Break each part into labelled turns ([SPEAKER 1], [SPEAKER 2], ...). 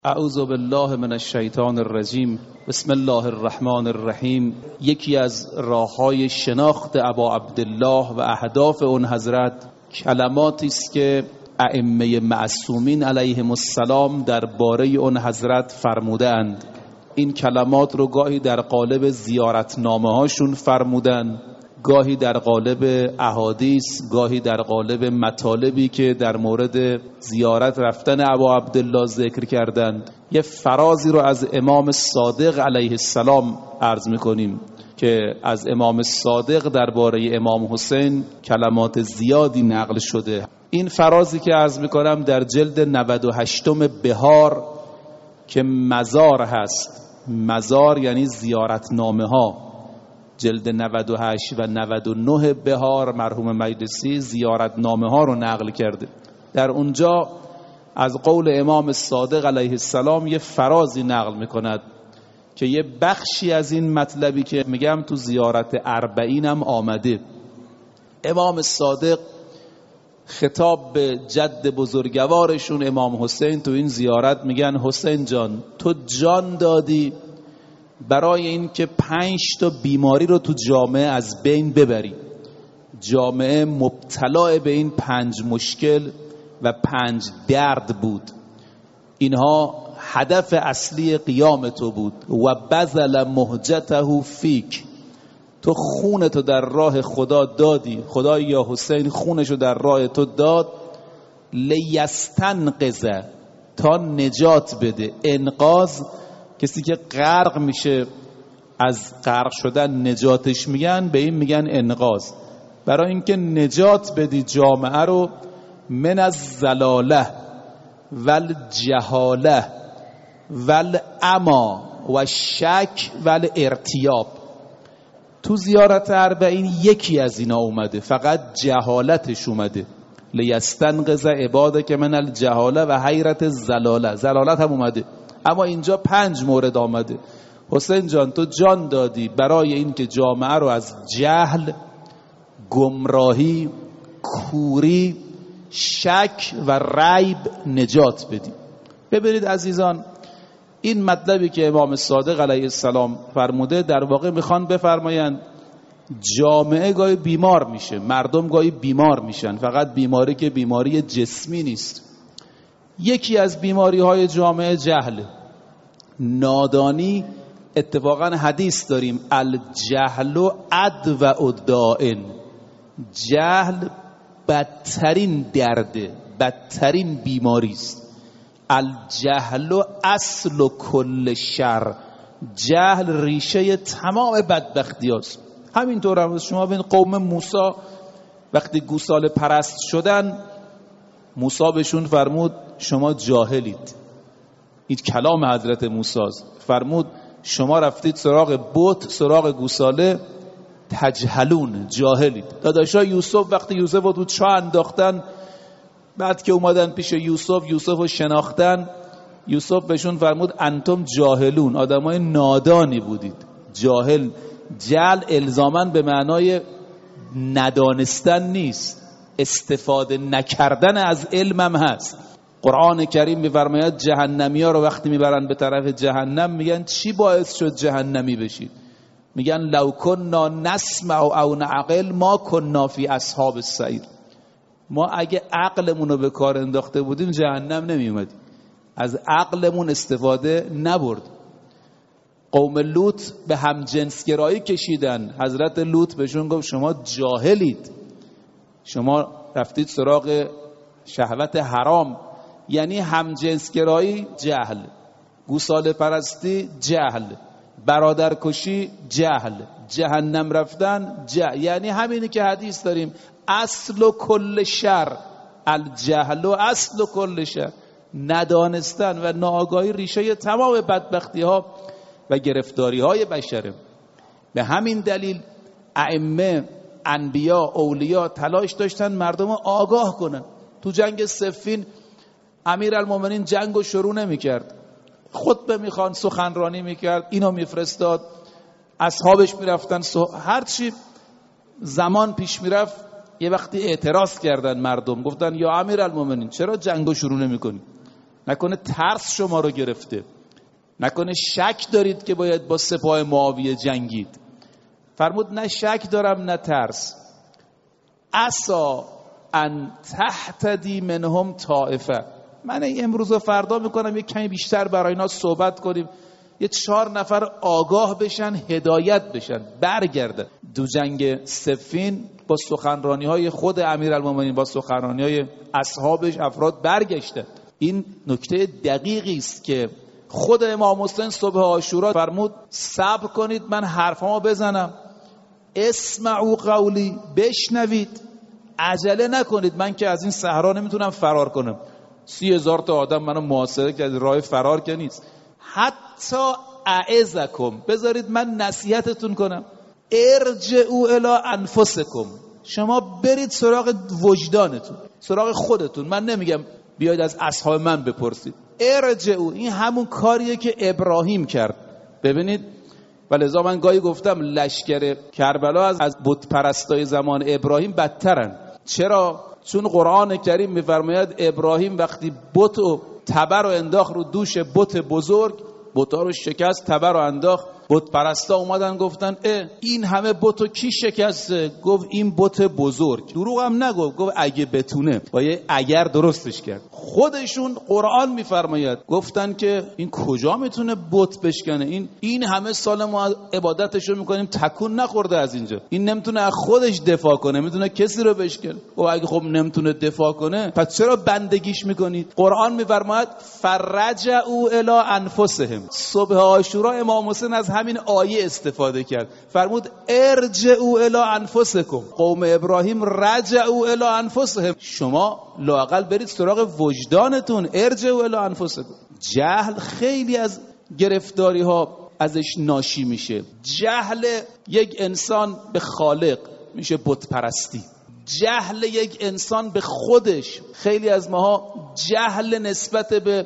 [SPEAKER 1] اعوذ بالله من الشیطان الرجیم. بسم الله الرحمن الرحیم. یکی از راه‌های شناخت ابا عبدالله و اهداف اون حضرت کلماتی است که ائمه معصومین علیهم السلام درباره اون حضرت فرمودند. این کلمات رو گاهی در قالب زیارتنامه هاشون فرمودند، گاهی در قالب احادیث، گاهی در قالب مطالبی که در مورد زیارت رفتن ابا عبدالله ذکر کردند. یه فرازی رو از امام صادق علیه السلام عرض میکنیم که از امام صادق درباره امام حسین کلمات زیادی نقل شده. این فرازی که عرض میکنم در جلد 98 بهار که مزار هست، مزار یعنی زیارتنامه ها، جلد 98 و 99 بهار مرحوم مجلسی زیارتنامه ها رو نقل کرده. در اونجا از قول امام صادق علیه السلام یه فرازی نقل میکند که یه بخشی از این مطلبی که میگم تو زیارت 40 هم آمده. امام صادق خطاب به جد بزرگوارشون امام حسین تو این زیارت میگن حسین جان، تو جان دادی برای این که 5 تا بیماری رو تو جامعه از بین ببری. جامعه مبتلا به این 5 مشکل و 5 درد بود. اینها هدف اصلی قیام تو بود. و بذل مهجته فیک، تو خونتو در راه خدا دادی. خدا یا حسین خونشو در راه تو داد. لیستنقذ، تا نجات بده. انقاذ کسی که غرق میشه، از غرق شدن نجاتش میگن، به این میگن انقاذ. برای اینکه نجات بدی جامعه رو من از زلاله والجهاله والعما و شک والارتیاب. تو زیارت 40 یکی از اینا اومده، فقط جهالتش اومده. لیستنقذ عبادک من الجهاله و حیرت الزلاله. زلالت هم اومده، اما اینجا 5 مورد آمده. حسین جان، تو جان دادی برای اینکه جامعه رو از جهل، گمراهی، کوری، شک و ریب نجات بدی. ببینید عزیزان، این مطلبی که امام صادق علیه السلام فرموده، در واقع میخوان بفرمایند جامعه گاهی بیمار میشه، مردم گاهی بیمار میشن، فقط بیماری که بیماری جسمی نیست. یکی از بیماری های جامعه جهل، نادانی. اتفاقا حدیث داریم الجهل ادوأ الداء. جهل بدترین درده، بدترین بیماری است. الجهل اصل کل شر. جهل ریشه تمام بدبختی است. همینطور هم شما ببین قوم موسی وقتی گوساله پرست شدن، موسی بهشون فرمود شما جاهلید. این کلام حضرت موسی فرمود شما رفتید سراغ بت، سراغ گوساله، تجهلون، جاهلید. داداشا یوسف وقتی یوسف رو تو چاه انداختن، بعد که اومدن پیش یوسف رو شناختن، یوسف بهشون فرمود انتم جاهلون، آدمای نادانی بودید. جاهل، جهل الزاماً به معنای ندانستن نیست، استفاده نکردن از علمم هست. قرآن کریم می‌فرماید جهنمی‌ها رو وقتی میبرن به طرف جهنم میگن چی باعث شد جهنمی بشید؟ میگن لو کنا نسمع او نعقل ما کنا فی اصحاب السعیر. ما اگه عقلمون رو به کار انداخته بودیم جهنم نمیومدیم. از عقلمون استفاده نبرد. قوم لوط به همجنسگرایی کشیدن. حضرت لوط بهشون گفت شما جاهلید، شما رفتید سراغ شهوت حرام. یعنی همجنسگرایی جهل، گوساله پرستی جهل، برادرکشی جهل، جهنم رفتن جهل. یعنی همینی که حدیث داریم اصل و کل شر، الجهل و اصل و کل شر. ندانستن و ناآگاهی ریشه تمام بدبختی ها و گرفتاری های بشره. به همین دلیل ائمه، انبیا، اولیا تلاش داشتن مردم رو آگاه کنن. تو جنگ صفین امیرالمومنین جنگو شروع نمی‌کرد، خطبه میخوان، سخنرانی میکرد، اینو میفرستاد، اصحابش میرفتن، هرچی زمان پیش میرفت یه وقتی اعتراض کردن مردم، گفتن یا امیرالمومنین چرا جنگو شروع نمی‌کنی؟ نکنه ترس شما رو گرفته، نکنه شک دارید که باید با سپاه معاویه جنگید. فرمود نه شک دارم نه ترس. عسا ان تهتدی منهم طائفه، من امروز و فردا میکنم یک کمی بیشتر برای اینا صحبت کنیم، یه 4 نفر آگاه بشن، هدایت بشن، برگردن. دو جنگ صفین با سخنرانی های خود امیرالمومنین، با سخنرانی های اصحابش، افراد برگشتن. این نکته دقیقی است که خود امام حسین صبح عاشورا فرمود صبر کنید من حرفامو بزنم، اسمعوا قولی، بشنوید، عجله نکنید، من که از این صحرا نمیتونم فرار کنم. 30,000 تا آدم منو محاصره کرد، راه فرار که نیست. حتی اعظکم، بذارید من نصیحتتون کنم، ارجعوا الی انفسکم، شما برید سراغ وجدانتون، سراغ خودتون. من نمیگم بیاید از اصحاب من بپرسید، ارجعوا، این همون کاریه که ابراهیم کرد. ببینید ولذا من گاهی گفتم لشکر کربلا از بت پرستای زمان ابراهیم بدترن. چرا؟ چون قرآن کریم میفرماید ابراهیم وقتی بت و تبر رو انداخت رو دوش بت بزرگ، بت‌ها رو شکست، تبر رو انداخت، بت پرستا اومدن گفتن این همه بتو کی شکسته؟ گفت این بت بزرگ. دروغ هم نگفت، گفت اگه بتونه. با یه اگر درستش کرد. خودشون قرآن میفرماید گفتن که این کجا میتونه بت بشکنه؟ این همه سال ما عبادتشو میکنیم تکون نخورده از اینجا، این نمیتونه از خودش دفاع کنه، میتونه کسی رو بشکنه. و اگه خب نمیتونه دفاع کنه پس چرا بندگیش میکنید؟ قرآن میفرماید فرجعوا الی انفسهم. صبح عاشورا امام حسین از همین آیه استفاده کرد، فرمود ارجعوا الی انفسکم. قوم ابراهیم رجعوا الی انفسهم، شما لااقل برید سراغ وجدانتون، ارجعوا الی انفسکم. جهل خیلی از گرفتاری ها ازش ناشی میشه. جهل یک انسان به خالق میشه بت پرستی، جهل یک انسان به خودش. خیلی از ماها جهل نسبت به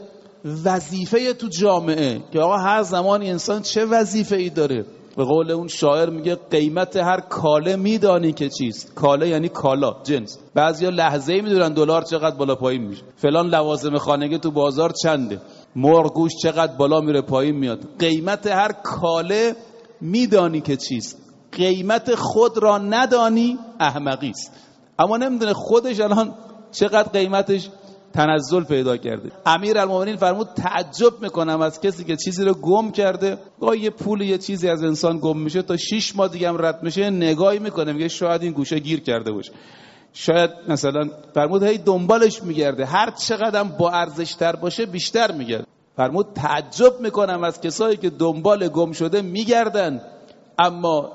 [SPEAKER 1] وظیفه تو جامعه که آقا هر زمانی انسان چه وظیفه ای داره. به قول اون شاعر میگه قیمت هر کاله میدانی که چیست. کاله یعنی کالا، جنس. بعضیا لحظه‌ای میدونن دلار چقدر بالا پایین میشه، فلان لوازم خانگی تو بازار چنده، مرغ گوشت چقدر بالا میره پایین میاد. قیمت هر کاله میدانی که چیست، قیمت خود را ندانی احمقی است. اما نمیدونه خودش الان چقدر قیمتش تنزل پیدا کرده. امیرالمومنین فرمود تعجب میکنم از کسی که چیزی رو گم کرده. گاهی یه پول یه چیزی از انسان گم میشه تا 6 ماه دیگه هم رد میشه، نگاهی میکنه میگه شاید این گوشه گیر کرده باشه، شاید مثلا. فرمود هی دنبالش میگرده، هر چقدر هم با ارزش تر باشه بیشتر میگرده. فرمود تعجب میکنم از کسایی که دنبال گم شده میگردن اما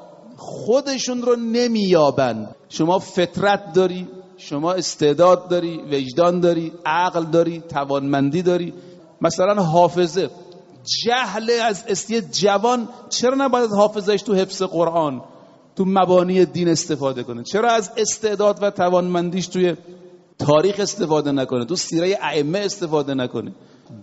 [SPEAKER 1] خودشون رو نمییابن. شما فطرت داری، شما استعداد داری، وجدان داری، عقل داری، توانمندی داری. مثلا حافظه، جهل از استی جوان چرا نباید حافظش تو حفظ قرآن، تو مبانی دین استفاده کنه؟ چرا از استعداد و توانمندیش توی تاریخ استفاده نکنه، تو سیره ائمه استفاده نکنه؟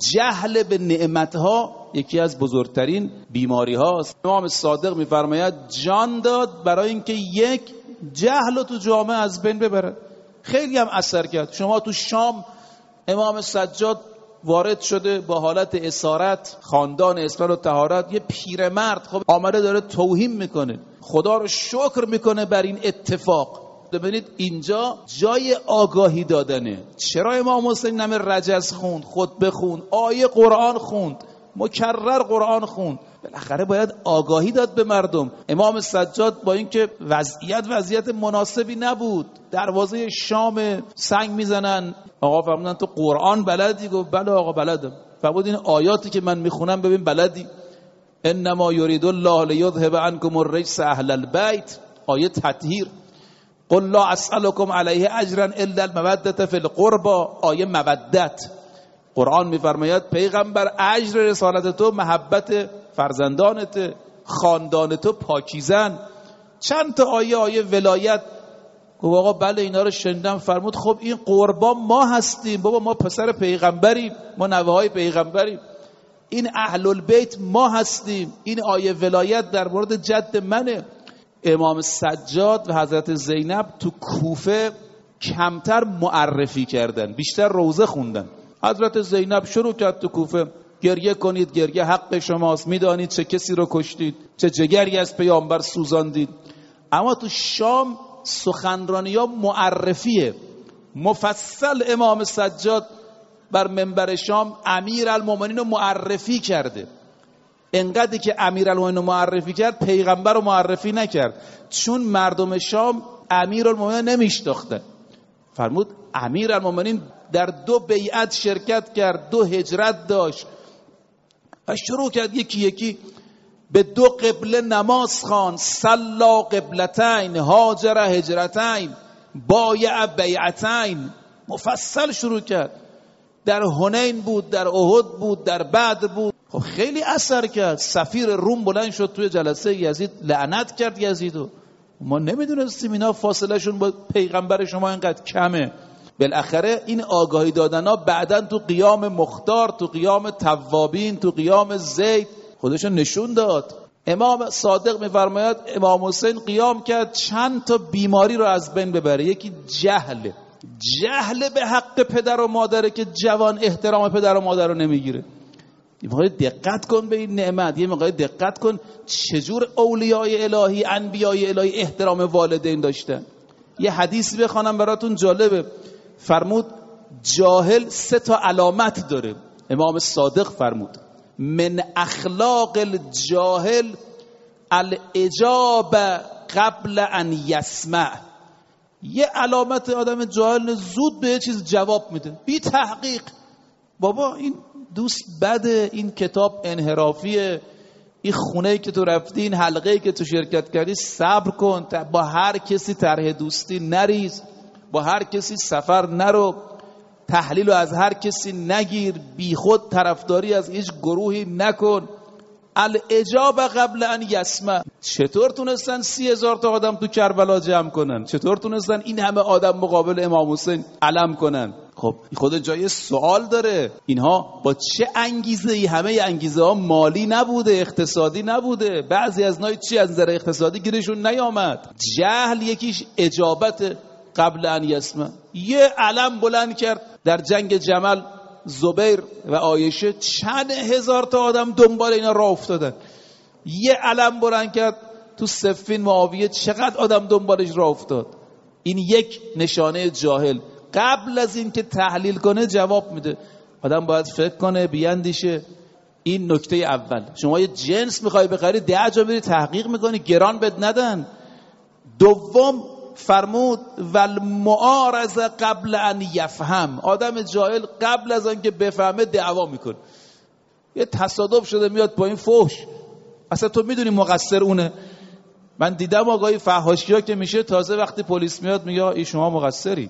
[SPEAKER 1] جهل به نعمتها یکی از بزرگترین بیماری هاست. امام صادق میفرماید جان داد برای اینکه یک جهل تو جامعه از بین ببره. خیلی هم اثر کرد. شما تو شام امام سجاد وارد شده با حالت اسارت، خاندان اسلام و طهارت، یه پیرمرد خب آمده داره توهین میکنه، خدا رو شکر میکنه بر این اتفاق. ببینید اینجا جای آگاهی دادنه. چرا امام حسین نمه رجز خوند، خطبه خوند، آیه قرآن خوند، مکرر قرآن خوند؟ بالاخره باید آگاهی داد به مردم. امام سجاد با اینکه وضعیت مناسبی نبود، دروازه شام سنگ میزنن، آقا فرمودن تو قرآن بلدی؟ گفت بله آقا بلدم. فرمود این آیاتی که من میخونم ببین بلدی؟ انما یرید الله لیذهب عنکم الرجس اهل البیت، آیه تطهیر. قل لا اسألكم علیه اجرا الا المودة فی القربى، آیه مودت. قرآن میفرماید پیغمبر اجر رسالت تو محبت فرزندانت، خاندان تو پاکیزن. چند تا آیه ولایت. گفت آقا بله اینا رو شنیدم. فرمود خب این قربان ما هستیم بابا، ما پسر پیغمبریم، ما نوه های پیغمبریم، این اهل البیت ما هستیم، این آیه ولایت در مورد جد منه. امام سجاد و حضرت زینب تو کوفه کمتر معرفی کردن، بیشتر روزه خوندن. حضرت زینب شروع کرد تو کوفه گریه کنید، گریه حق شماست، میدانید چه کسی رو کشتید، چه جگری از پیامبر سوزاندید. اما تو شام سخنرانی ها معرفیه مفصل. امام سجاد بر منبر شام امیرالمومنین رو معرفی کرده. انقدری که امیرالمومنین رو معرفی کرد پیغمبر رو معرفی نکرد، چون مردم شام امیرالمومنین نمیشناختن. فرمود امیرالمومنین در 2 بیعت شرکت کرد، 2 هجرت داشت و شروع کرد یکی یکی به 2 قبله نماز خوان. صلا قبلتین، هاجر هجرتین، بایع بیعتین. مفصل شروع کرد. در حنین بود، در احد بود، در بدر بود. خب خیلی اثر کرد. سفیر روم بلند شد توی جلسه یزید لعنت کرد یزیدو. ما نمیدونستیم اینا فاصله شون با پیغمبر شما اینقدر کمه. بالاخره این آگاهی دادن ها بعدن تو قیام مختار، تو قیام توابین، تو قیام زید خودشون نشون داد. امام صادق میفرماید امام حسین قیام کرد چند تا بیماری رو از بین ببره. یکی جهل به حق پدر و مادره که جوان احترام پدر و مادر رو نمیگیره. یه موقع دقت کن به این نعمت، یه موقع دقت کن چجور اولیای الهی، انبیای الهی احترام والدین داشتن. یه حدیثی بخوانم براتون جالبه. فرمود جاهل 3 تا علامت داره. امام صادق فرمود من اخلاق الجاهل الاجاب قبل ان یسمع. یه علامت آدم جاهل زود به یه چیز جواب میده بی تحقیق. بابا این دوست بده، این کتاب انحرافیه، این خونه‌ای که تو رفتی، این حلقه‌ای که تو شرکت کردی صبر کن، با هر کسی طرح دوستی نریز، با هر کسی سفر نرو، تحلیل از هر کسی نگیر، بی خود طرفداری از هیچ گروهی نکن. الاجابه قبل ان یسمع. چطور تونستن 30,000 تا آدم تو کربلا جمع کنن؟ چطور تونستن این همه آدم مقابل امام حسین علم کنن؟ خب خود جای سوال داره. اینها با چه انگیزه ای؟ همه انگیزه ها مالی نبوده، اقتصادی نبوده. بعضی از نای چی از نظر اقتصادی گیرشون نیامد. جهل یکیش اجابت قبل ان یسمع. یه علم بلند کرد در جنگ جمل، زبیر و عایشه چند هزار تا آدم دنبال اینا راه افتادن. یه علم بلند کرد تو صفین، معاویه چقدر آدم دنبالش راه افتاد. این یک نشانه جاهل. قبل از این که تحلیل کنه جواب میده. آدم باید فکر کنه، بیاندیشه. این نکته اول. شما یه جنس میخوای بخری 10 جا میری تحقیق میکنی، گران بد ندن. دوم فرمود والمعارضه قبل ان یفهم. آدم جاهل قبل از آن که بفهمه دعوا میکنه. یه تصادف شده میاد با این فحش، اصلا تو میدونی مقصر اونه. من دیدم آقای فحاشی‌ها که میشه تازه وقتی پلیس میاد میگه ای شما مقصری.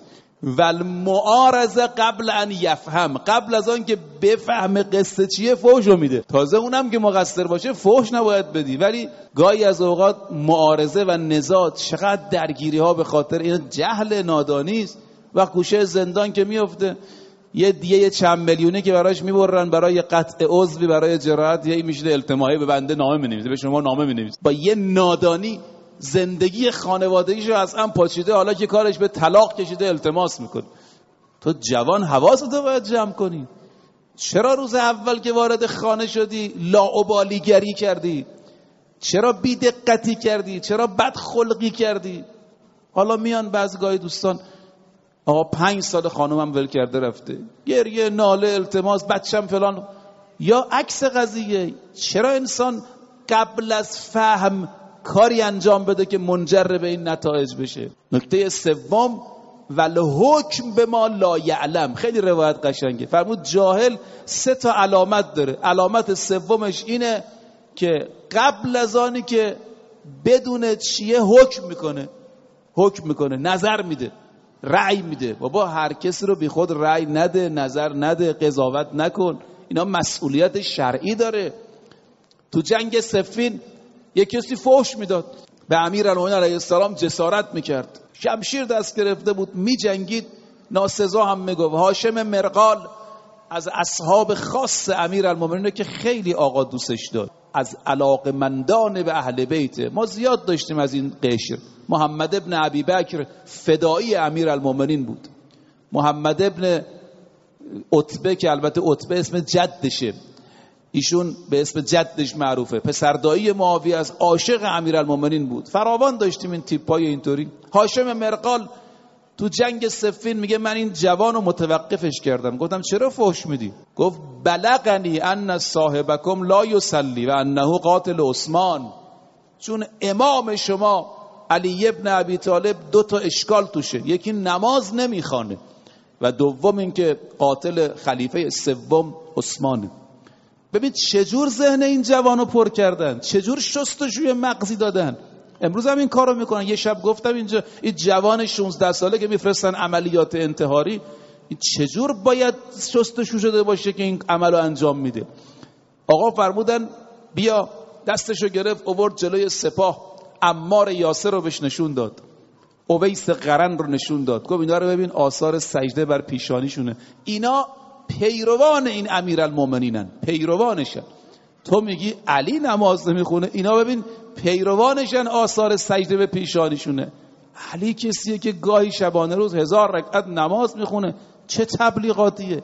[SPEAKER 1] والمعارضه قبل ان یفهم. قبل از آن که بفهمه قصه چیه فحش رو میده. تازه اونم که مقصر باشه فحش نباید بدی. ولی گاهی از اوقات معارضه و نزاع، چقدر درگیری ها به خاطر این جهل نادانی است. و گوشه زندان که میفته یه دیگه چند میلیونی که براش میبرن برای قطع عضوی، برای جراحت، یه میشه التماعی به بنده نامه مینویسه، به شما نامه مینویسه. با یه نادانی زندگی خانوادگیشو از هم پاچیده، حالا که کارش به طلاق کشیده التماس میکنه. تو جوان حواستو باید جمع کنی. چرا روز اول که وارد خانه شدی لاابالیگری کردی؟ چرا بی‌دقتی کردی؟ چرا بدخلقی کردی؟ حالا میان بعضی دوستان آقا 5 سال خانومم ول کرده رفته، گریه، ناله، التماس، بچم فلان. یا عکس قضیه، چرا انسان قبل از فهم کاری انجام بده که منجر به این نتایج بشه؟ نکته سوم والحکم به ما لا یعلم. خیلی روایت قشنگه. فرمود جاهل 3 تا علامت داره. علامت سومش اینه که قبل از آنی که بدون چیه حکم میکنه، نظر میده، رأی میده. بابا هر کسی رو بی خود رأی نده، نظر نده، قضاوت نکن. اینا مسئولیت شرعی داره. تو جنگ صفین یک کسی فحش میداد، به امیرالمومنین علیه السلام جسارت میکرد، شمشیر دست گرفته بود، میجنگید، ناسزا هم میگفت. هاشم مرغال از اصحاب خاص امیرالمومنین که خیلی آقا دوستش داشت، از علاقمندان به اهل بیت. ما زیاد داشتیم از این قشر. محمد ابن ابی بکر فدایی امیرالمومنین بود. محمد ابن عتبه که البته عتبه اسم جدشه، ایشون به اسم جدش معروفه، پسردایی معاویه از عاشق امیرالمومنین بود. فراوان داشتیم این تیپای اینطوری. هاشم مرقال تو جنگ صفین میگه من این جوان رو متوقفش کردم. گفتم چرا فحش میدی؟ گفت بلغنی ان صاحبکم لا یصلی و انه قاتل عثمان. چون امام شما علی ابن ابی طالب 2 تا اشکال توشه، یکی نماز نمیخوانه و دوم اینکه قاتل خلیفه سوم عثمانه. ببین چجور ذهن این جوانو پر کردن، چجور شستشوی مغزی دادن. امروز هم این کارو میکنن. یه شب گفتم اینجا این جوان 16 ساله که میفرستن عملیات انتحاری، این چجور باید شستشو شده باشه که این عملو انجام میده. آقا فرمودن بیا، دستشو گرفت آورد جلوی سپاه، عمار یاسر رو بهش نشون داد، اویس قرن رو نشون داد، گفت اینا رو ببین آثار سجده بر پیشانیشونه، اینا پیروان این امیرالمومنینن، پیروانشن. تو میگی علی نماز نمیخونه، اینا ببین پیروانشن، آثار سجده به پیشانیشونه. علی کسیه که گاهی شبانه روز 1000 رکعت نماز میخونه، چه تبلیغاتیه.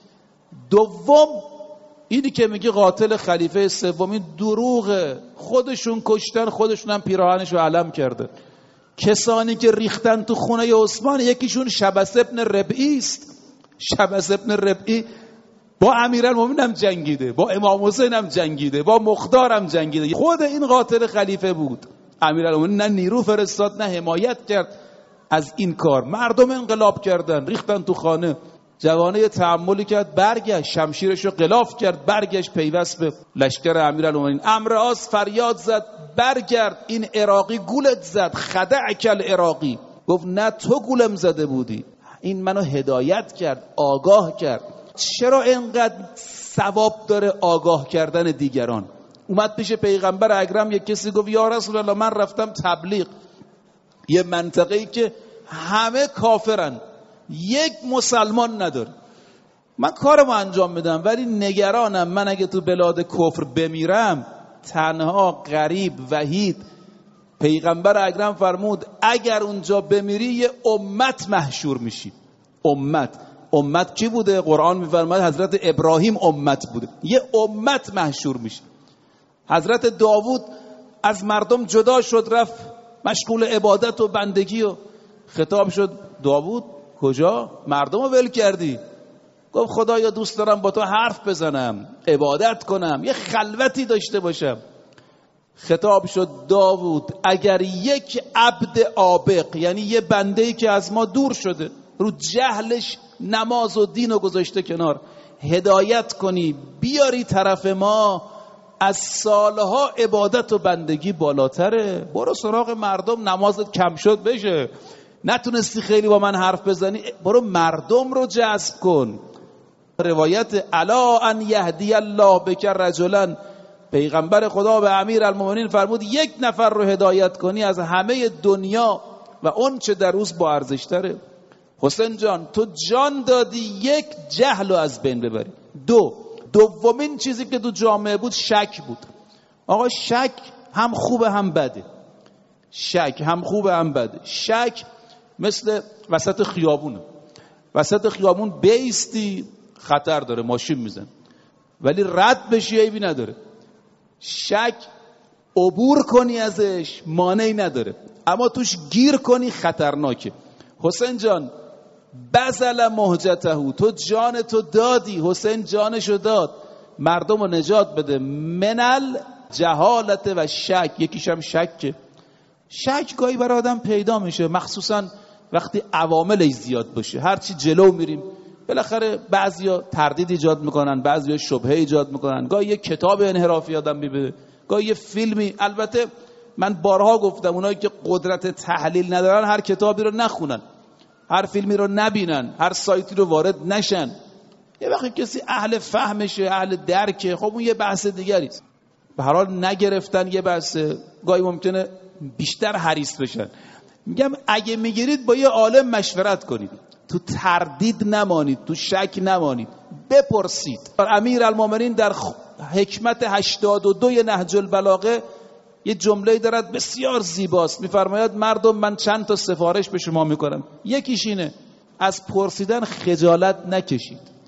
[SPEAKER 1] دوم اینی که میگه قاتل خلیفه سومی دروغه، خودشون کشتن، خودشون هم پیراهنشو علم کرده. کسانی که ریختن تو خونه عثمان یکیشون شبس ابن ربعی است. شبس ابن ربعی با امیرالمومنین هم جنگیده، با امام حسین هم جنگیده، با مختار هم جنگیده. خود این قاتل خلیفه بود. امیرالمومنین نه نیرو فرستاد نه حمایت کرد از این کار. مردم انقلاب کردن، ریختن تو خانه. جوانه تحملی کرد، برگشت، شمشیرشو غلاف کرد، برگشت پیوست به لشکر امیرالمومنین. عمرو عاص فریاد زد برگرد، این عراقی گولت زد، خدعک العراقی. گفت نه تو گولم زده بودی، این منو هدایت کرد، آگاه کرد. چرا اینقدر ثواب داره آگاه کردن دیگران؟ اومد پیش پیغمبر اکرم یک کسی گفت یا رسول الله من رفتم تبلیغ یه منطقه‌ای که همه کافرن، یک مسلمان نداره، من کارمو انجام میدم ولی نگرانم من اگه تو بلاد کفر بمیرم تنها، غریب، وحید. پیغمبر اکرم فرمود اگر اونجا بمیری یه امت محشور میشی. امت کی بوده؟ قرآن میفرماید حضرت ابراهیم امت بوده. یه امت محشور میشه. حضرت داوود از مردم جدا شد، رفت مشغول عبادت و بندگی و خطاب شد داوود کجا؟ مردم رو ول کردی. گفت خدایا دوست دارم با تو حرف بزنم، عبادت کنم، یه خلوتی داشته باشم. خطاب شد داوود اگر یک عبد عابق، یعنی یه بنده‌ای که از ما دور شده، رو جهلش نماز و دین رو گذاشته کنار، هدایت کنی بیاری طرف ما، از سالها عبادت و بندگی بالاتره. برو سراغ مردم، نمازت کم شد بشه، نتونستی خیلی با من حرف بزنی، برو مردم رو جذب کن. روایت الا ان یهدی الله بک رجلا، پیغمبر خدا به امیرالمومنین فرمود یک نفر رو هدایت کنی از همه دنیا و اون چه در روز با ارزش تره. حسین جان تو جان دادی یک جهل رو از بین ببری. دومین چیزی که تو جامعه بود شک بود. آقا شک هم خوبه هم بده. شک مثل وسط خیابونه. وسط خیابون بیستی خطر داره، ماشین میزن، ولی رد بشی عیبی نداره. شک عبور کنی ازش مانعی نداره، اما توش گیر کنی خطرناکه. حسین جان بذل مهجته، تو جان تو دادی. حسین جانشو داد مردم رو نجات بده منل جهالت و شک. یکیشم شکه. شک گاهی برای آدم پیدا میشه، مخصوصا وقتی عواملش زیاد باشه. هرچی جلو میریم بالاخره بعضیا تردید ایجاد میکنن، بعضیا شبهه ایجاد میکنن، گاهی یه کتاب انحرافی آدم میبینه، گاهی یه فیلمی. البته من بارها گفتم اونایی که قدرت تحلیل ندارن هر کتابی رو نخونن، هر فیلمی رو نبینن، هر سایتی رو وارد نشن. یه وقتی کسی اهل فهمشه، اهل درکه، خب اون یه بحث دیگری است. به هر حال نگرفتن یه بحث، گاهی ممکنه بیشتر حریص بشن. میگم اگه میگیرید با یه عالم مشورت کنید، تو تردید نمانید، تو شک نمانید، بپرسید. امیرالمومنین در حکمت 82 نهج البلاغه یه جمله دارد بسیار زیباست، میفرماید مردم من چند تا سفارش به شما میکنم، یکیش اینه از پرسیدن خجالت نکشید.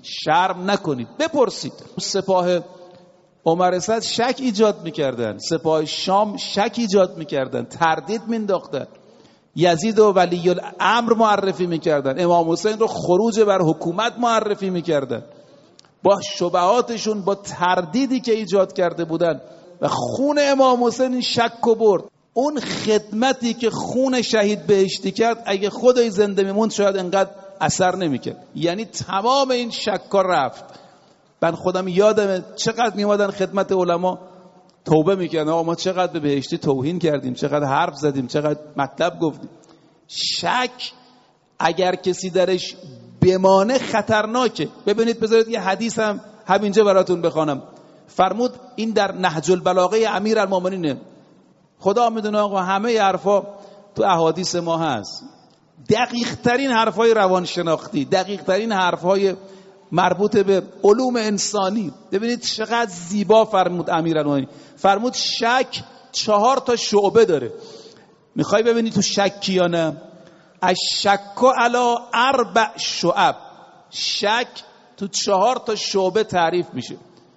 [SPEAKER 1] شرم نکنید، بپرسید. سپاه عمر سعد شک ایجاد میکردن، سپاه شام شک ایجاد میکردن، تردید مینداختن، یزید و ولی الامر معرفی میکردن، امام حسین رو خروج بر حکومت معرفی میکردن. با شبهاتشون، با تردیدی که ایجاد کرده بودن و خون امام حسین شک و برد. اون خدمتی که خون شهید بهشتی کرد اگه خودش زنده میموند شاید انقدر اثر نمیکرد. یعنی تمام این شکا رفت. من خودم یادمه چقدر میومدن خدمت علما توبه میکردن، آقا ما چقدر به بهشتی توهین کردیم، چقدر حرف زدیم، چقدر مطلب گفتیم. شک اگر کسی درش بمانه خطرناکه. ببینید، بذارید یه حدیث هم همینجا براتون بخوانم. فرمود، این در نهج البلاغه امیرالمومنینه. خدا میدونه آقا همه حرفا تو احادیث ما هست. دقیق ترین حرفای روانشناختی، دقیق ترین حرفای مربوط به علوم انسانی. ببینید چقدر زیبا فرمود امیرالمومنین. فرمود شک 4 شعبه داره. میخوای ببینی تو شک یا نه؟ الشک علی 4 شعب. شک تو 4 شعبه تعریف میشه.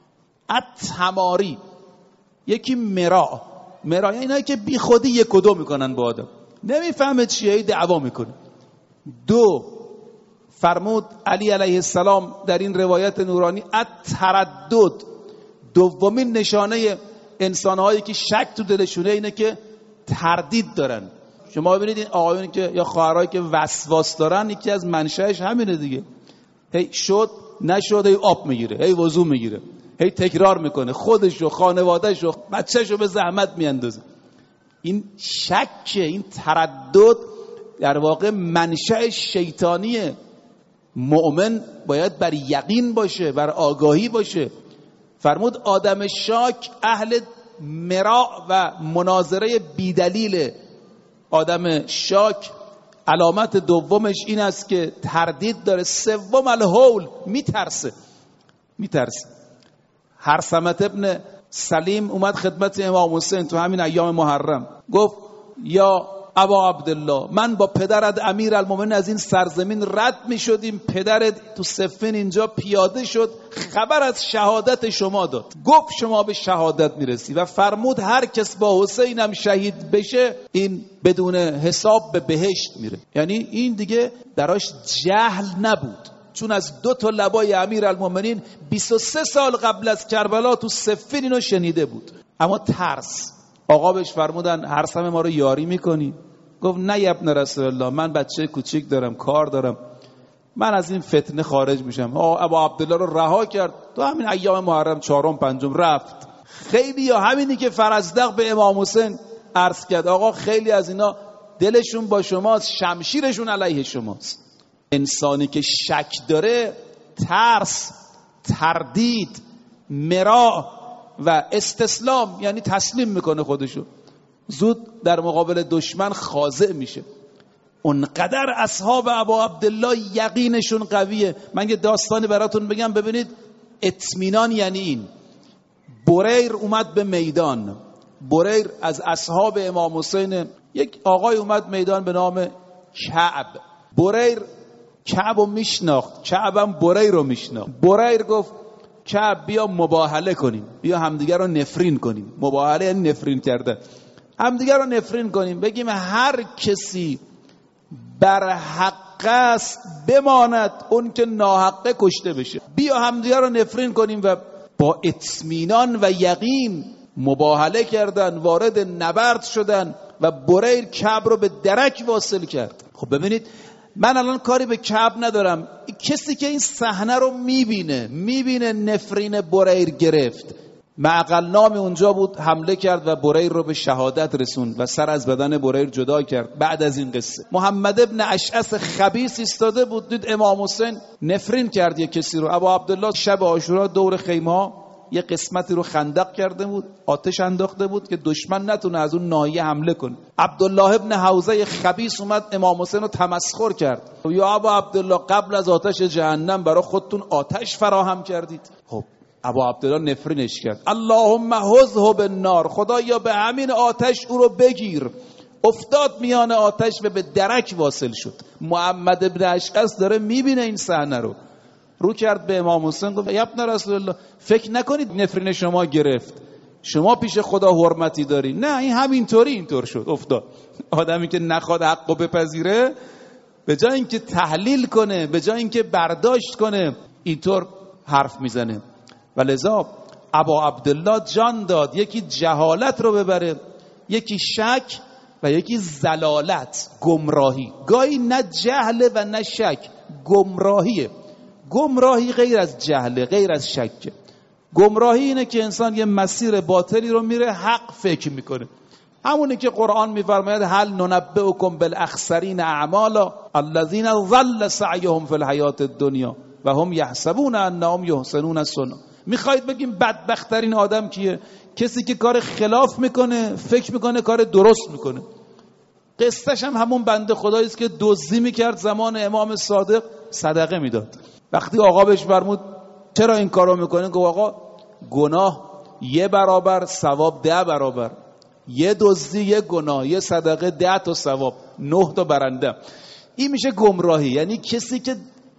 [SPEAKER 1] التماری، یکی مراء یعنی اینایی که بی خودی یک و دو میکنن با آدم، نمیفهمه چیه، دعوا میکنه. 2 فرمود علی علیه السلام در این روایت نورانی، التردد. دومین نشانه انسانهایی که شک تو دلشونه اینه که تردید دارن. شما ببینید این آقایونی که یا خواهرایی که وسواس دارن، یکی از منشأش همینه دیگه. هی شد نشد، هی آب میگیره، هی وضو میگیره، هی تکرار میکنه، خودشو، خانوادهشو، بچه‌شو به زحمت میاندازه. این شک، این تردد در واقع منشأ شیطانیه. مؤمن باید بر یقین باشه، بر آگاهی باشه. فرمود آدم شاک اهل مراء و مناظره بیدلیل. آدم شاک علامت دومش این است که تردید داره. 3 الهول، میترسه. هرثمة ابن سلیم اومد خدمت امام حسین تو همین ایام محرم، گفت یا ابا عبدالله، من با پدرت امیرالمومنین از این سرزمین رد می شدیم، پدرت تو صفین اینجا پیاده شد، خبر از شهادت شما داد، گفت شما به شهادت میرسی و فرمود هر کس با حسینم شهید بشه این بدون حساب به بهشت میره. یعنی این دیگه دراش جهل نبود، چون از 2 لبای امیرالمومنین 23 سال قبل از کربلا تو صفین اینو شنیده بود. اما ترس. آقا بهش فرمودن هرثمه ما رو یاری میکنی؟ گفت نه ابن رسول الله، من بچه کوچیک دارم، کار دارم، من از این فتنه خارج میشم. ابا عبدالله رو رها کرد. تو همین ایام محرم 4م 5م رفت. خیلی یا همینی که فرزدق به امام حسین عرض کرد، آقا خیلی از اینا دلشون با شماست، شمشیرشون علیه شماست. انسانی که شک داره، ترس، تردید، مراء و استسلام، یعنی تسلیم میکنه خودشو، زود در مقابل دشمن خاضع میشه. اونقدر اصحاب ابا عبدالله یقینشون قویه. من یه داستانی براتون بگم ببینید اطمینان یعنی این. بریر اومد به میدان. بریر از اصحاب امام حسین. یک آقای اومد میدان به نام کعب. بریر کعب رو میشناخت، کعب هم بریر رو میشناخت. بریر گفت کعب بیا مباهله کنیم، بیا همدیگر رو نفرین کنیم. مباهله یعنی نفرین کرده. همدیگر رو نفرین کنیم، بگیم هر کسی بر حق است بماند، اون که ناحقه کشته بشه. بیا همدیگر رو نفرین کنیم. و با اطمینان و یقین مباهله کردن، وارد نبرد شدن و بریر کعب رو به درک واصل کرد. خب ببینید من الان کاری به کعب ندارم، کسی که این صحنه رو میبینه نفرین بریر گرفت، معقل نام اونجا بود، حمله کرد و بریر رو به شهادت رسوند و سر از بدن بریر جدا کرد. بعد از این قصه محمد ابن اشعث خبیث ایستاده بود، دید امام حسین نفرین کرد یک کسی رو. ابا عبدالله شب عاشورا دور خیمه ها یه قسمتی رو خندق کرده بود، آتش انداخته بود که دشمن نتونه از اون ناحیه حمله کنه. عبدالله ابن حوزه خبیث اومد امام حسین رو تمسخر کرد، یا ابا عبدالله قبل از آتش جهنم برای خودتون آتش فراهم کردید. خب ابا عبدالله نفرینش کرد، اللهم حزه بالنار، خدایا به همین آتش او رو بگیر. افتاد میان آتش و به درک واصل شد. محمد ابن اشعث داره میبینه این صحنه رو، رو کرد به امام حسین گفت یا ابن رسول الله فکر نکنید نفرین شما گرفت، شما پیش خدا حرمتی داری. نه، این همینطوری اینطور شد افتاد. آدمی که نخواد حقو بپذیره، به جای اینکه تحلیل کنه، به جای اینکه برداشت کنه، اینطور حرف میزنه. و لذا ابا عبدالله جان داد یکی جهالت رو ببره، یکی شک و یکی زلالت، گمراهی. گاهی نه جهل و نه شک، گمراهیه. گمراهی غیر از جهل، غیر از شک. گمراهی اینه که انسان یه مسیر باطلی رو میره، حق فکر میکنه. همونه که قرآن میفرماید هل ننبئکم بالاخسرین اعمالا الذین ضل سعیهم فی الحیات الدنیا و هم یحسبون انهم یحسنون صنعا. میخواید بگیم بدبخترین آدم کیه؟ کسی که کار خلاف میکنه، فکر میکنه کار درست میکنه. قصتش هم همون بنده خدایی است که دزدی میکرد زمان امام صادق، صدقه میداد. وقتی آقا بهش فرمود چرا این کارو میکنه، گفت آقا گناه 1 برابر، ثواب 10 برابر. یه دزدی 1 گناه، یه صدقه 10 تا ثواب، 9 تا برنده. این میشه گمراهی. یعنی کسی که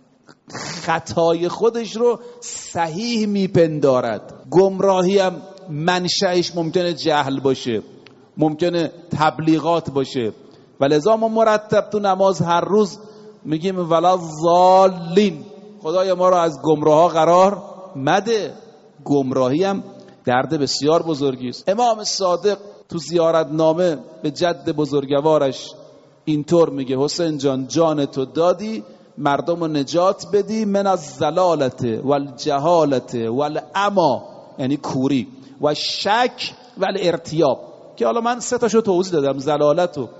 [SPEAKER 1] خطای خودش رو صحیح میپندارد. گمراهی هم منشأش ممکنه جهل باشه، ممکنه تبلیغات باشه. ولذا ما مرتب تو نماز هر روز میگیم ولا ضالین، خدای ما رو از گمراها قرار مده. گمراهی هم درد بسیار بزرگی است. امام صادق تو زیارت نامه به جد بزرگوارش اینطور میگه حسین جان، جان تو دادی مردم رو نجات بدی من از زلالت والجهالت والعما، یعنی کوری، و شک والارتیاب، که حالا من 3 تاشو توضیح دادم، زلالت و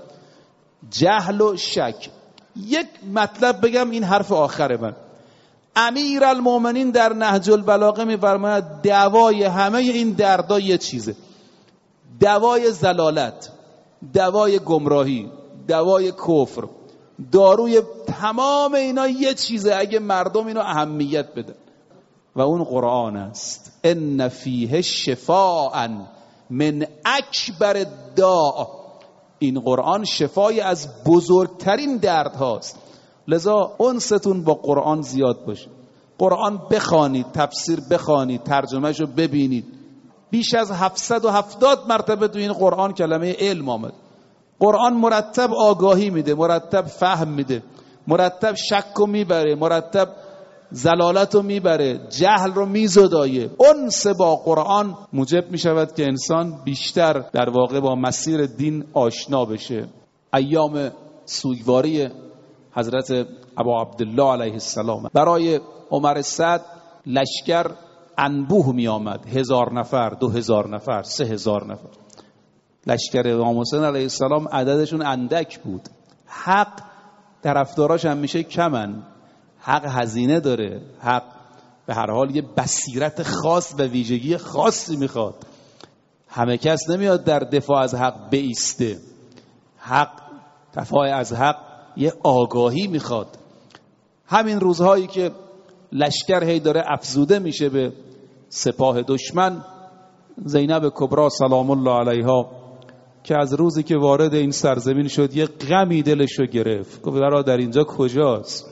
[SPEAKER 1] جهل و شک. یک مطلب بگم، این حرف آخر من. امیر المومنین در نهج البلاغه میفرماید دوای همه این دردا یه چیزه، دوای زلالت، دوای گمراهی، دوای کفر، داروی تمام اینا یه چیزه اگه مردم اینو اهمیت بدن، و اون قرآن است. ان فیه شفاء من اکبر الداء. این قرآن شفای از بزرگترین درد هاست. لذا انستون با قرآن زیاد باشه. قرآن بخوانید، تفسیر بخوانید، ترجمهش رو ببینید. بیش از 770 مرتبه تو این قرآن کلمه علم آمد. قرآن مرتب آگاهی میده، مرتب فهم میده، مرتب شک رو میبره، مرتب زلالت رو میبره، جهل رو میزدایه. انس با قرآن موجب میشود که انسان بیشتر در واقع با مسیر دین آشنا بشه. ایام سوگواری حضرت ابا عبدالله علیه السلام برای عمر سعد لشکر انبوه می آمد، 1000 نفر، 2000 نفر، 3000 نفر. لشکر امام حسین علیه السلام عددشون اندک بود. حق طرفداراش هم میشه کمن. حق هزینه داره، حق به هر حال یه بصیرت خاص و ویژگی خاصی میخواد. همه کس نمیاد در دفاع از حق بایسته. حق، دفاع از حق یه آگاهی میخواد. همین روزهایی که لشکر هی داره افزوده میشه به سپاه دشمن، زینب کبرا سلام الله علیها که از روزی که وارد این سرزمین شد یه غمی دلشو گرفت. گفت برادر اینجا کجاست؟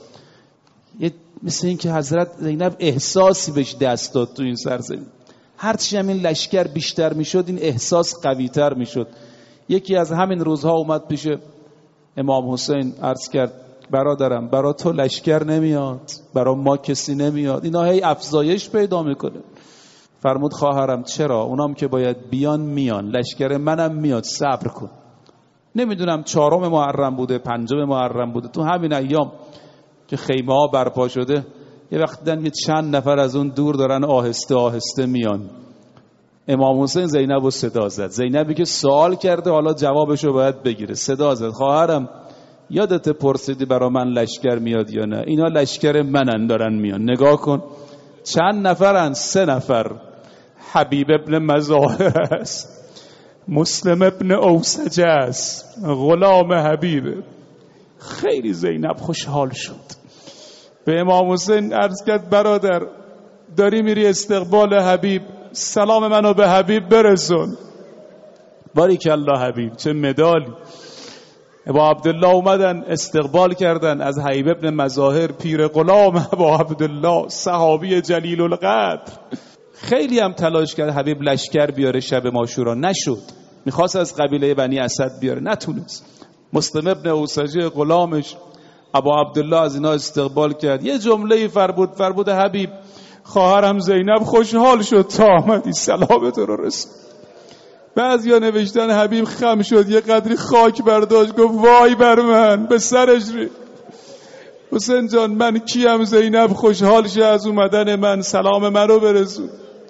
[SPEAKER 1] مثل این که حضرت زینب احساسی بهش دست داد تو این سرزمین. هرچی همین لشکر بیشتر میشد این احساس قویتر میشد. یکی از همین روزها اومد پیش امام حسین، عرض کرد برادرم برا تو لشکر نمیاد، برا ما کسی نمیاد. اینا هی افزایش پیدا میکنه. فرمود خواهرم چرا؟ اونام که باید بیان میان، لشکر منم میاد، صبر کن. نمیدونم 4 محرم بوده، 5 محرم بوده، تو همین ایام که خیمه ها برپا شده یه وقت دیدن یه چند نفر از اون دور دارن آهسته آهسته میان. امام حسین زینب رو صدا زد. زینبی که سوال کرده حالا جوابشو باید بگیره، صدا زد خواهرم یادت پرسیدی برا من لشکر میاد یا نه؟ اینا لشکر منن دارن میان، نگاه کن چند نفرن، 3 نفر. حبیب ابن مظاهر است، مسلم ابن اوسجه است، غلام حبیب. خیلی زینب خوشحال شد. به امام حسین عرض کرد برادر داری میری استقبال حبیب، سلام منو به حبیب برسون. باریکالله حبیب، چه مدالی. ابا عبدالله اومدن استقبال کردن از حبیب ابن مظاهر، پیر غلام ابا عبدالله، صحابی جلیل القدر. خیلی هم تلاش کرد حبیب لشکر بیاره شب عاشورا، نشد. میخواست از قبیله بنی اسد بیاره، نتونست. مسلم ابن اوسجه غلامش ابا عبدالله از اینا استقبال کرد. یه جمله فرمود حبیب خواهرم زینب خوشحال شد تا آمدی، سلام تو رو رسون. بعضیا نوشتن حبیب خم شد، یه قدری خاک برداشت، گفت وای بر من، به سرش ری. حسین جان من کیم زینب خوشحال شه از اومدن من، سلام منو برسون.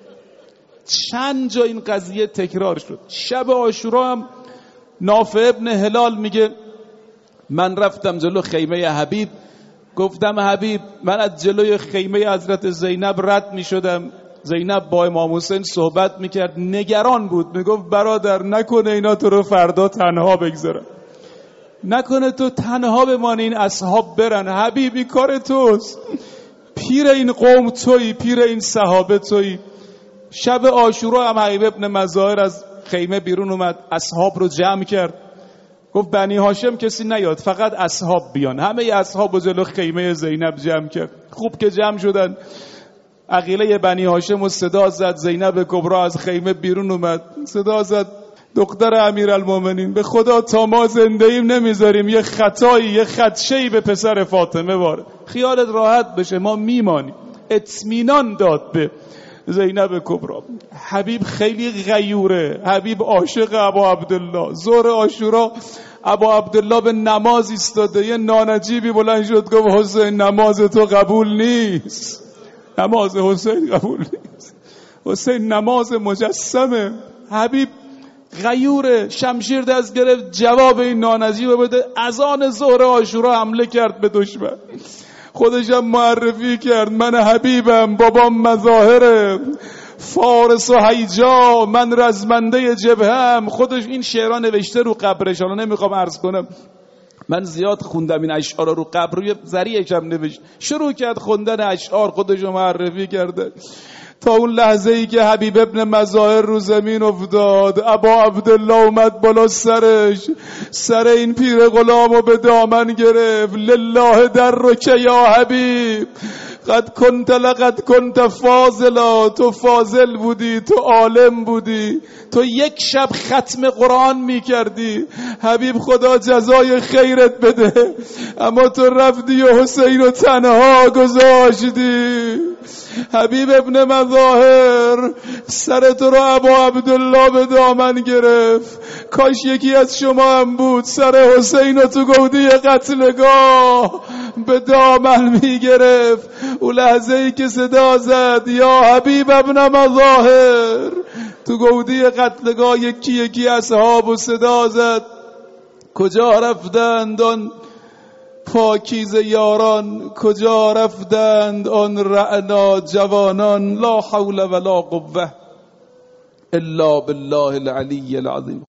[SPEAKER 1] چند جا این قضیه تکرار شد. شب عاشورا هم نافع ابن هلال میگه من رفتم جلو خیمه حبیب، گفتم حبیب من از جلوی خیمه حضرت زینب رد میشدم، زینب با امام حسین صحبت میکرد، نگران بود، میگفت برادر نکنه اینا تو رو فردا تنها بگذارن، نکنه تو تنها بمانی این اصحاب برن. حبیبی کار توست، پیر این قوم تویی، پیر این صحابه تویی. شب عاشورا هم حبیب ابن مظاهر از خیمه بیرون اومد، اصحاب رو جمع کرد، گفت بنی هاشم کسی نیاد، فقط اصحاب بیان. همه اصحاب جلو خیمه زینب جمع کرد. خوب که جمع شدن، عقیله بنی هاشم و صدا زد. زینب کبرا از خیمه بیرون اومد، صدا زد دختر امیرالمومنین به خدا تا ما زنده ایم نمیذاریم یه خطایی، یه خدشه‌ای به پسر فاطمه وارد، خیالت راحت بشه ما میمانیم. اطمینان داد به زینب کبرا. حبیب خیلی غیوره، حبیب عاشق ابا عبدالله. ظهر عاشورا ابا عبدالله به نماز ایستاده، یه نانجیبی بلند شد گفت حسین نماز تو قبول نیست، نماز حسین قبول نیست، حسین نماز مجسمه. حبیب غیوره، شمشیر دست گرفت جواب این نانجیب بده. اذان ظهر عاشورا حمله کرد به دشمن، خودشم معرفی کرد من حبیبم، بابام مظاهره، فارس و هیجا، من رزمنده جبهه‌ام. خودش این شعرها نوشته رو قبرش، حالا نمیخوام عرض کنم، من زیاد خوندم این اشعار رو قبر، روی ذریعش هم نوشت. شروع کرد خوندن اشعار، خودش رو معرفی کرده تا اون لحظه ای که حبیب ابن مظاهر رو زمین افتاد. ابا عبدالله اومد بالا سرش، سر این پیر غلامو به دامن گرفت. لله درک یا حبیب، لقد کنت فاضلا، تو فاضل بودی، تو عالم بودی، تو یک شب ختم قرآن می کردی. حبیب خدا جزای خیرت بده، اما تو رفتی و حسین رو تنها گذاشتی. حبیب ابن مظاهر سر تو رو ابا عبدالله به دامن گرفت. کاش یکی از شما هم بود سر حسین رو تو گودی قتلگاه به دامن می گرفت. اون لحظه ای که صدا زد یا حبیب ابن مظاهر، تو گودی قتلگاه یکی یکی اصحاب و صدا زد. کجا رفتند آن پاکیز یاران، کجا رفتند آن رعنا جوانان؟ لا حول ولا قوة الا بالله العلی العظیم.